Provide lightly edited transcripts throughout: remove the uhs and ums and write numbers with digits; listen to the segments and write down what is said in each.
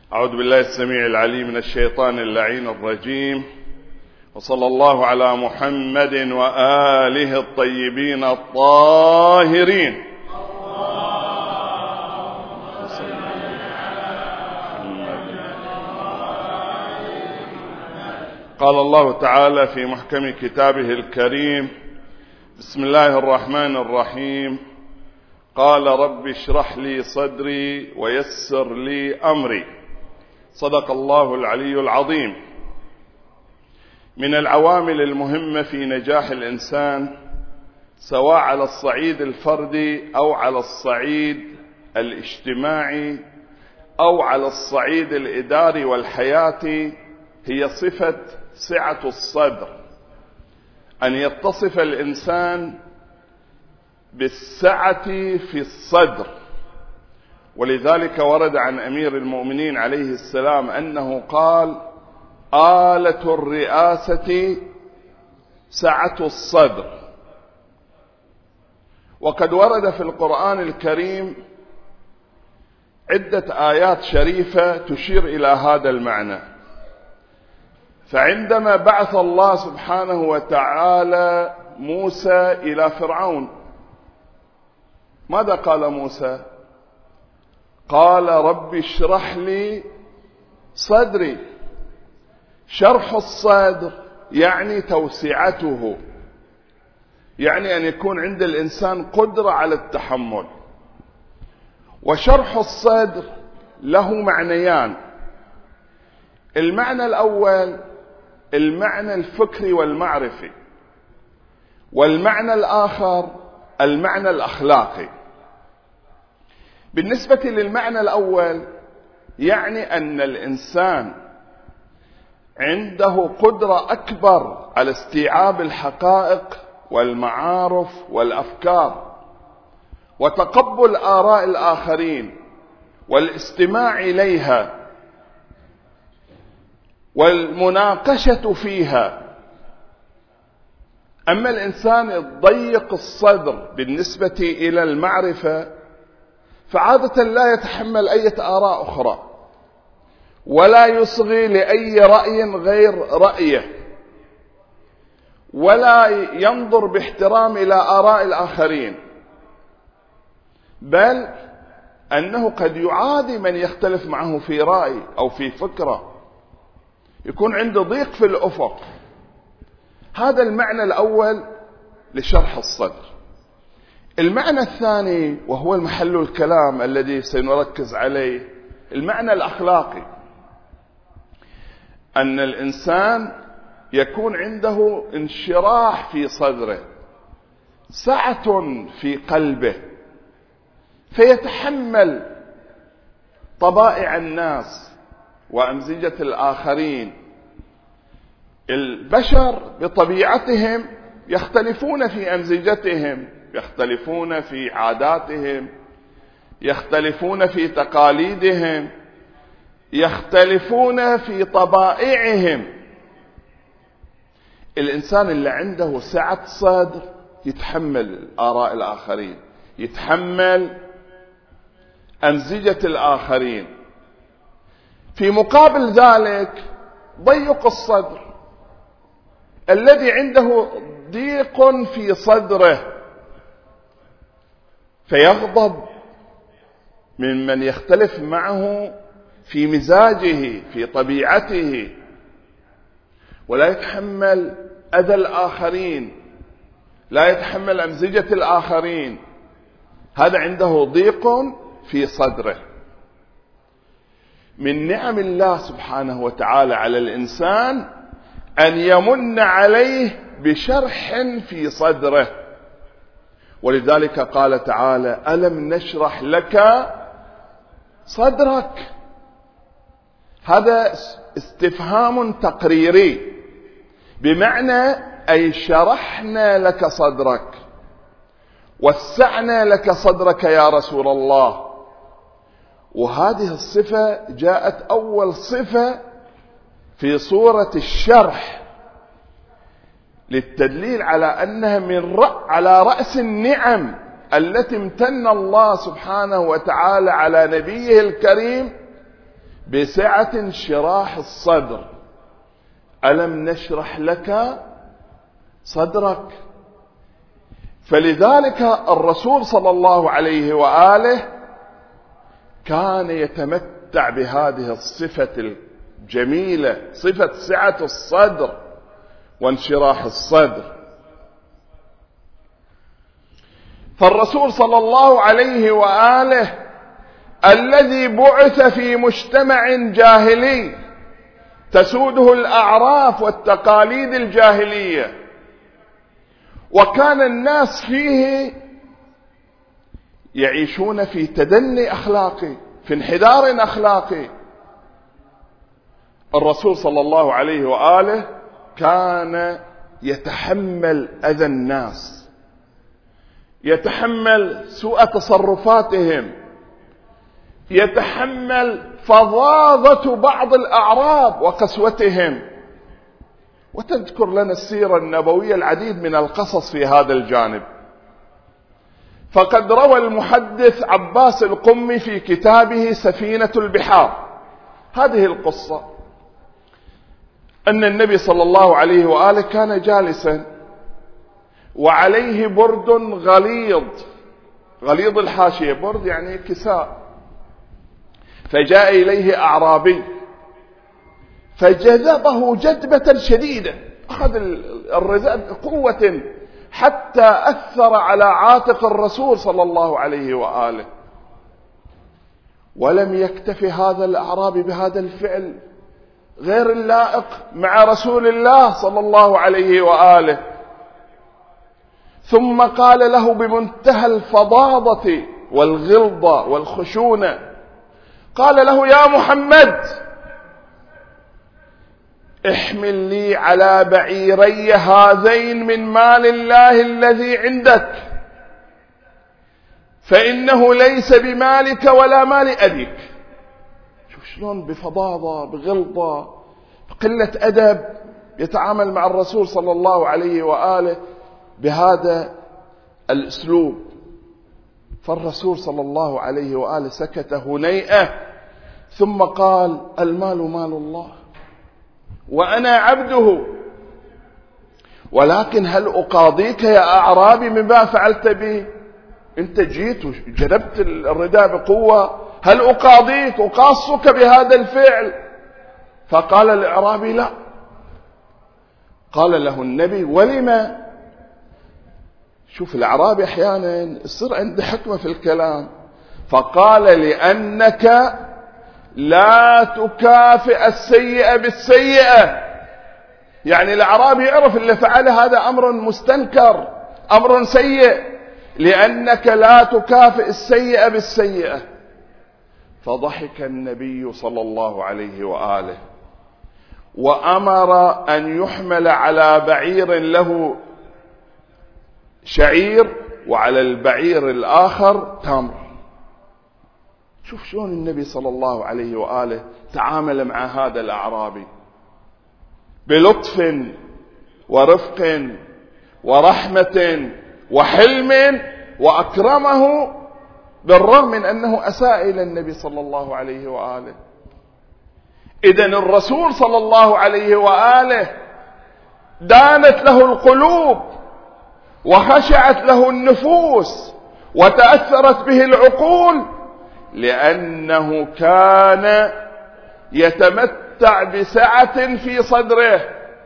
أعوذ بالله السميع العليم من الشيطان اللعين الرجيم، وصلى الله على محمد وآله الطيبين الطاهرين. قال الله تعالى في محكم كتابه الكريم: بسم الله الرحمن الرحيم. قال رب اشرح لي صدري ويسر لي أمري. صدق الله العلي العظيم. من العوامل المهمة في نجاح الإنسان، سواء على الصعيد الفردي أو على الصعيد الاجتماعي أو على الصعيد الإداري والحياتي، هي صفة سعة الصدر، أن يتصف الإنسان بالسعة في الصدر. ولذلك ورد عن أمير المؤمنين عليه السلام أنه قال: آلة الرئاسة سعة الصدر. وقد ورد في القرآن الكريم عدة آيات شريفة تشير إلى هذا المعنى. فعندما بعث الله سبحانه وتعالى موسى إلى فرعون، ماذا قال موسى؟ قال رب اشرح لي صدري. شرح الصدر يعني توسعته، يعني أن يكون عند الإنسان قدرة على التحمل. وشرح الصدر له معنيان: المعنى الأول المعنى الفكري والمعرفي، والمعنى الآخر المعنى الأخلاقي. بالنسبة للمعنى الأول، يعني أن الإنسان عنده قدرة أكبر على استيعاب الحقائق والمعارف والأفكار، وتقبل آراء الآخرين والاستماع إليها والمناقشة فيها. أما الإنسان الضيق الصدر بالنسبة إلى المعرفة، فعادة لا يتحمل أي آراء أخرى، ولا يصغي لأي رأي غير رأيه، ولا ينظر باحترام إلى آراء الآخرين، بل أنه قد يعادي من يختلف معه في رأي أو في فكرة، يكون عنده ضيق في الأفق. هذا المعنى الأول لشرح الصدر. المعنى الثاني، وهو المحل الكلام الذي سنركز عليه، المعنى الأخلاقي، أن الإنسان يكون عنده انشراح في صدره، سعة في قلبه، فيتحمل طبائع الناس وأمزجة الآخرين. البشر بطبيعتهم يختلفون في أمزجتهم، يختلفون في عاداتهم، يختلفون في تقاليدهم، يختلفون في طبائعهم. الإنسان اللي عنده سعة صدر يتحمل آراء الآخرين، يتحمل أمزجة الآخرين. في مقابل ذلك ضيق الصدر الذي عنده ضيق في صدره، فيغضب ممن يختلف معه في مزاجه في طبيعته، ولا يتحمل أذى الآخرين، لا يتحمل أمزجة الآخرين. هذا عنده ضيق في صدره. من نعم الله سبحانه وتعالى على الإنسان أن يمن عليه بشرح في صدره. ولذلك قال تعالى: ألم نشرح لك صدرك. هذا استفهام تقريري، بمعنى أي شرحنا لك صدرك، وسعنا لك صدرك يا رسول الله. وهذه الصفة جاءت أول صفة في صورة الشرح، للتدليل على أنها على رأس النعم التي امتن الله سبحانه وتعالى على نبيه الكريم بسعة انشراح الصدر. ألم نشرح لك صدرك؟ فلذلك الرسول صلى الله عليه وآله كان يتمتع بهذه الصفة الجميلة، صفة سعة الصدر وانشراح الصدر. فالرسول صلى الله عليه وآله الذي بعث في مجتمع جاهلي تسوده الأعراف والتقاليد الجاهلية، وكان الناس فيه يعيشون في تدني أخلاقي، في انحدار أخلاقي. الرسول صلى الله عليه وآله كان يتحمل أذى الناس، يتحمل سوء تصرفاتهم، يتحمل فظاظة بعض الأعراب وقسوتهم. وتذكر لنا السيرة النبوية العديد من القصص في هذا الجانب. فقد روى المحدث عباس القمي في كتابه سفينة البحار هذه القصة، أن النبي صلى الله عليه وآله كان جالسا وعليه برد غليظ الحاشية، برد يعني كساء. فجاء إليه أعرابي فجذبه جذبة شديدة، أخذ الرذاذ قوة حتى أثر على عاتق الرسول صلى الله عليه وآله. ولم يكتف هذا الأعرابي بهذا الفعل غير اللائق مع رسول الله صلى الله عليه وآله، ثم قال له بمنتهى الفظاظة والغلظة والخشونة، قال له: يا محمد، احمل لي على بعيري هذين من مال الله الذي عندك، فإنه ليس بمالك ولا مال أبيك. شوف شلون بفظاظة، بغلظة، بقلة أدب يتعامل مع الرسول صلى الله عليه وآله بهذا الأسلوب. فالرسول صلى الله عليه وآله سكت هنيئة، ثم قال: المال مال الله وأنا عبده، ولكن هل أقاضيك يا أعرابي مما فعلت به؟ أنت جيت وجلبت الرداء بقوة، هل أقاضيك أقاصك بهذا الفعل؟ فقال الأعرابي: لا. قال له النبي: ولما؟ شوف الأعرابي أحيانا يصير عنده حكمة في الكلام. فقال: لأنك لا تكافئ السيئة بالسيئة. يعني الأعرابي يعرف اللي فعله هذا أمر مستنكر، أمر سيء، لأنك لا تكافئ السيئة بالسيئة. فضحك النبي صلى الله عليه وآله وأمر أن يحمل على بعير له شعير وعلى البعير الآخر تمر. شوف شلون النبي صلى الله عليه وآله تعامل مع هذا الأعرابي بلطف ورفق ورحمة وحلم، وأكرمه بالرغم من أنه أساء إلى النبي صلى الله عليه وآله. إذن الرسول صلى الله عليه وآله دانت له القلوب وخشعت له النفوس وتأثرت به العقول، لأنه كان يتمتع بسعة في صدره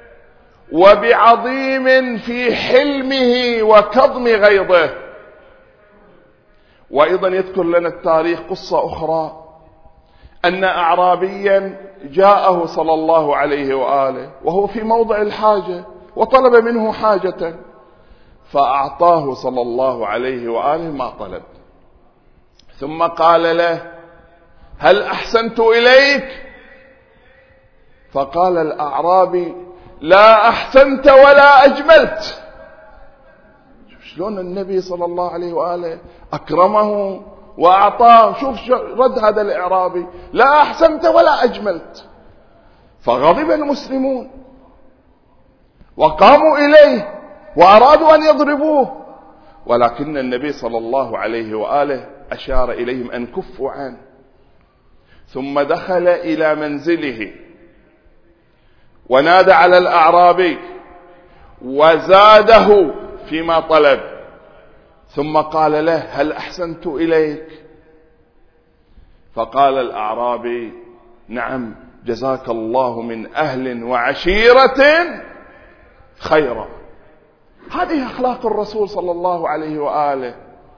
وبعظيم في حلمه وكظم غيظه. وأيضا يذكر لنا التاريخ قصة أخرى، أن أعرابيا جاءه صلى الله عليه وآله وهو في موضع الحاجة وطلب منه حاجة، فأعطاه صلى الله عليه وآله ما طلب، ثم قال له: هل أحسنت إليك؟ فقال الأعرابي: لا أحسنت ولا أجملت. شوف شلون النبي صلى الله عليه وآله أكرمه وأعطاه. شوف رد هذا الأعرابي: لا أحسنت ولا أجملت. فغضب المسلمون وقاموا إليه وأرادوا أن يضربوه، ولكن النبي صلى الله عليه وآله أشار إليهم أن كفوا عنه، ثم دخل إلى منزله ونادى على الأعرابي وزاده فيما طلب، ثم قال له: هل أحسنت إليك؟ فقال الأعرابي: نعم، جزاك الله من أهل وعشيرة خيرا. هذه أخلاق الرسول صلى الله عليه وآله،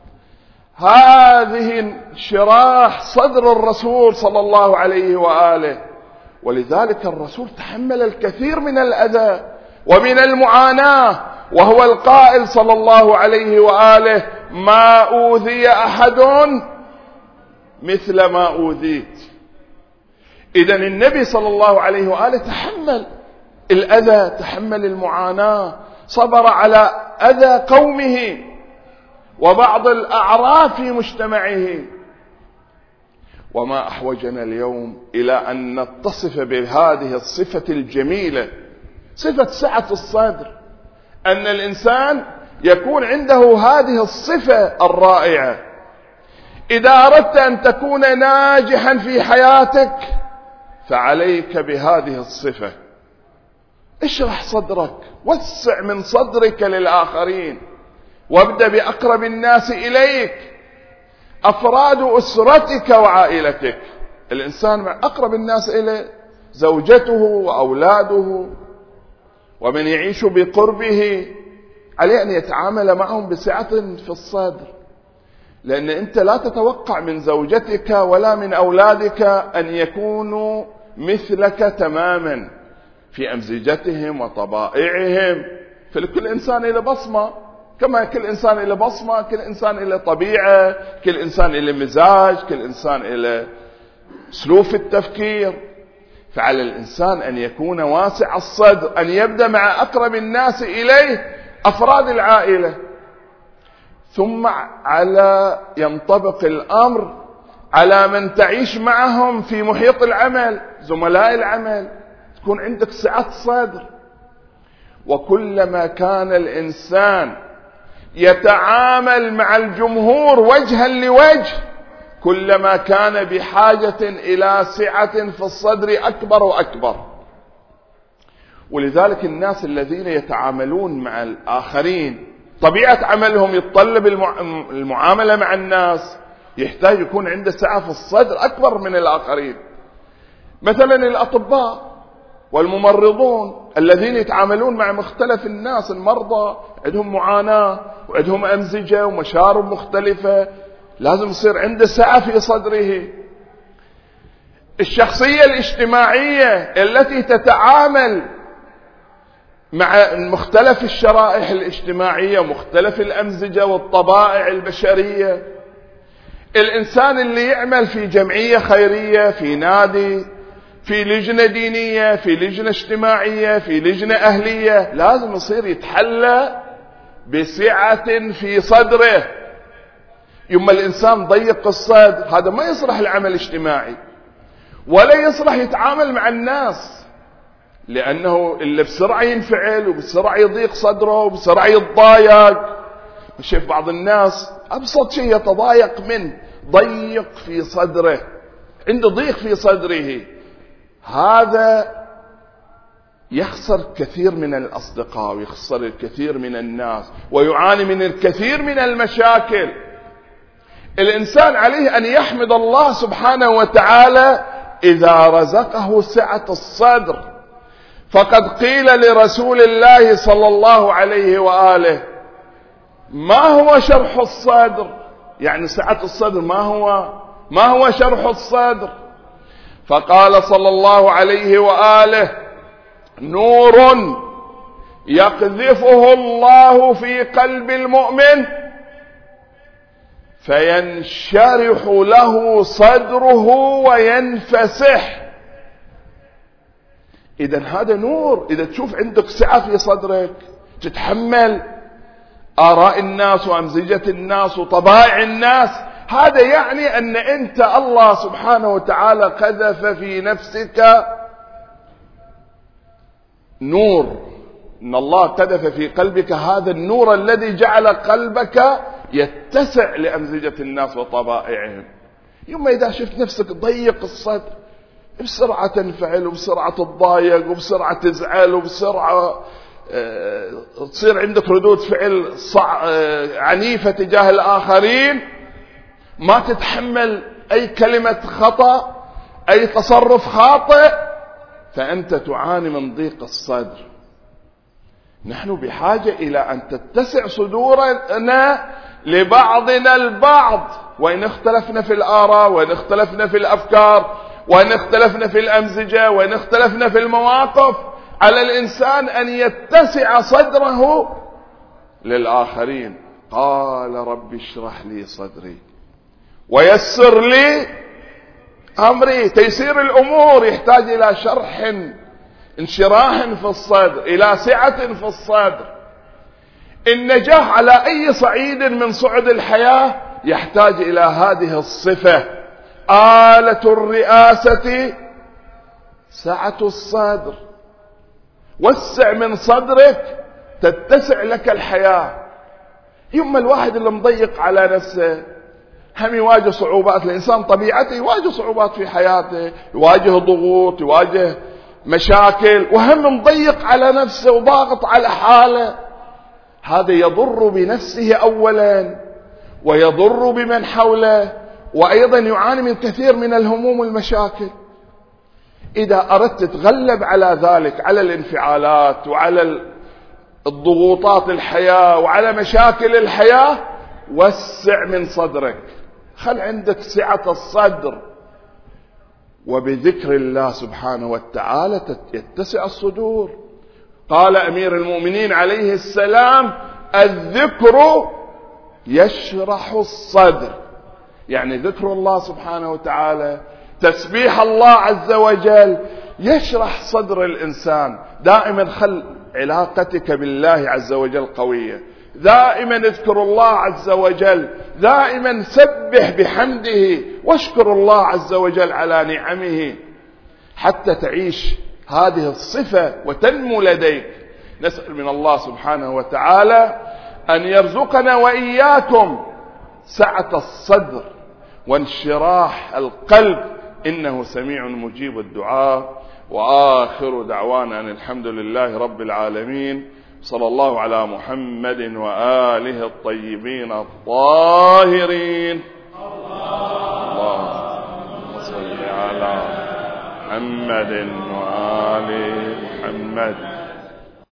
هذه انشراح صدر الرسول صلى الله عليه وآله. ولذلك الرسول تحمل الكثير من الأذى ومن المعاناة، وهو القائل صلى الله عليه وآله: ما أوذي أحد مثل ما أوذيت. إذن النبي صلى الله عليه وآله تحمل الأذى، تحمل المعاناة، صبر على أذى قومه وبعض الأعراف في مجتمعه. وما أحوجنا اليوم إلى أن نتصف بهذه الصفة الجميلة، صفة سعة الصدر، أن الإنسان يكون عنده هذه الصفة الرائعة. إذا أردت أن تكون ناجحا في حياتك فعليك بهذه الصفة. اشرح صدرك، وسع من صدرك للآخرين، وابدأ بأقرب الناس إليك، أفراد أسرتك وعائلتك. الإنسان مع أقرب الناس إليه زوجته وأولاده ومن يعيش بقربه، عليه أن يتعامل معهم بسعة في الصدر، لأن أنت لا تتوقع من زوجتك ولا من أولادك أن يكونوا مثلك تماما في أمزجتهم وطبائعهم. فلكل إنسان له بصمة، كما كل إنسان له بصمة، كل إنسان له طبيعة، كل إنسان له مزاج، كل إنسان له أسلوب في التفكير. فعلى الإنسان أن يكون واسع الصدر، أن يبدأ مع أقرب الناس إليه أفراد العائلة، ثم على ينطبق الأمر على من تعيش معهم في محيط العمل، زملاء العمل، تكون عندك سعة صدر. وكلما كان الإنسان يتعامل مع الجمهور وجها لوجه، كلما كان بحاجة إلى سعة في الصدر أكبر وأكبر. ولذلك الناس الذين يتعاملون مع الآخرين طبيعة عملهم يتطلب المعاملة مع الناس، يحتاج يكون عنده سعة في الصدر أكبر من الآخرين. مثلا الأطباء والممرضون الذين يتعاملون مع مختلف الناس، المرضى عندهم معاناة وعندهم أمزجة ومشارب مختلفة، لازم يصير عنده سعة في صدره. الشخصية الاجتماعية التي تتعامل مع مختلف الشرائح الاجتماعية ومختلف الأمزجة والطبائع البشرية. الإنسان اللي يعمل في جمعية خيرية، في نادي، في لجنة دينية، في لجنة اجتماعية، في لجنة أهلية، لازم يصير يتحلى بسعة في صدره. يما الإنسان ضيق الصدر، هذا ما يصلح العمل الاجتماعي ولا يصلح يتعامل مع الناس، لأنه اللي بسرعة ينفعل وبسرعة يضيق صدره وبسرعة يتضايق. نشوف بعض الناس أبسط شيء يتضايق منه، ضيق في صدره، عنده ضيق في صدره، هذا يخسر كثير من الأصدقاء ويخسر الكثير من الناس ويعاني من الكثير من المشاكل. الإنسان عليه أن يحمد الله سبحانه وتعالى إذا رزقه سعة الصدر. فقد قيل لرسول الله صلى الله عليه وآله: ما هو شرح الصدر؟ يعني سعة الصدر ما هو شرح الصدر؟ فقال صلى الله عليه وآله: نور يقذفه الله في قلب المؤمن فينشرح له صدره وينفسح. إذن هذا نور. إذا تشوف عندك سعة في صدرك، تتحمل آراء الناس وأمزجة الناس وطبائع الناس، هذا يعني أن أنت الله سبحانه وتعالى قذف في نفسك نور، إن الله قذف في قلبك هذا النور الذي جعل قلبك يتسع لأمزجة الناس وطبائعهم. يوم إذا شفت نفسك ضيق الصدر بسرعة تنفعل وبسرعة تتضايق وبسرعة تزعل وبسرعة تصير عندك ردود فعل عنيفة تجاه الآخرين، ما تتحمل أي كلمة خطأ أي تصرف خاطئ، فأنت تعاني من ضيق الصدر. نحن بحاجة إلى أن تتسع صدورنا لبعضنا البعض، وإن اختلفنا في الآراء، وإن اختلفنا في الأفكار، وإن اختلفنا في الأمزجة، وإن اختلفنا في المواقف، على الإنسان أن يتسع صدره للآخرين. قال رب اشرح لي صدري ويسر لي أمري. تيسير الأمور يحتاج إلى شرح، انشراح في الصدر، إلى سعة في الصدر. النجاح على أي صعيد من صعد الحياة يحتاج إلى هذه الصفة. آلة الرئاسة سعة الصدر. وسع من صدرك تتسع لك الحياة. يما الواحد اللي مضيق على نفسه هم يواجه صعوبات. الإنسان طبيعته يواجه صعوبات في حياته، يواجه ضغوط، يواجه مشاكل، وهم مضيق على نفسه وضاغط على حاله. هذا يضر بنفسه أولا ويضر بمن حوله، وأيضا يعاني من كثير من الهموم والمشاكل. إذا أردت تتغلب على ذلك، على الانفعالات وعلى الضغوطات الحياة وعلى مشاكل الحياة، وسع من صدرك، خل عندك سعة الصدر، وبذكر الله سبحانه وتعالى يتسع الصدور. قال أمير المؤمنين عليه السلام: الذكر يشرح الصدر. يعني ذكر الله سبحانه وتعالى، تسبيح الله عز وجل يشرح صدر الإنسان. دائما خل علاقتك بالله عز وجل قوية، دائما اذكر الله عز وجل، دائما سبح بحمده واشكر الله عز وجل على نعمه حتى تعيش هذه الصفة وتنمو لديك. نسأل من الله سبحانه وتعالى أن يرزقنا وإياكم سعة الصدر وانشراح القلب، إنه سميع مجيب الدعاء. وآخر دعوانا أن الحمد لله رب العالمين. صلى الله على محمد وآله الطيبين الطاهرين. اللهم صل على محمد وآل محمد.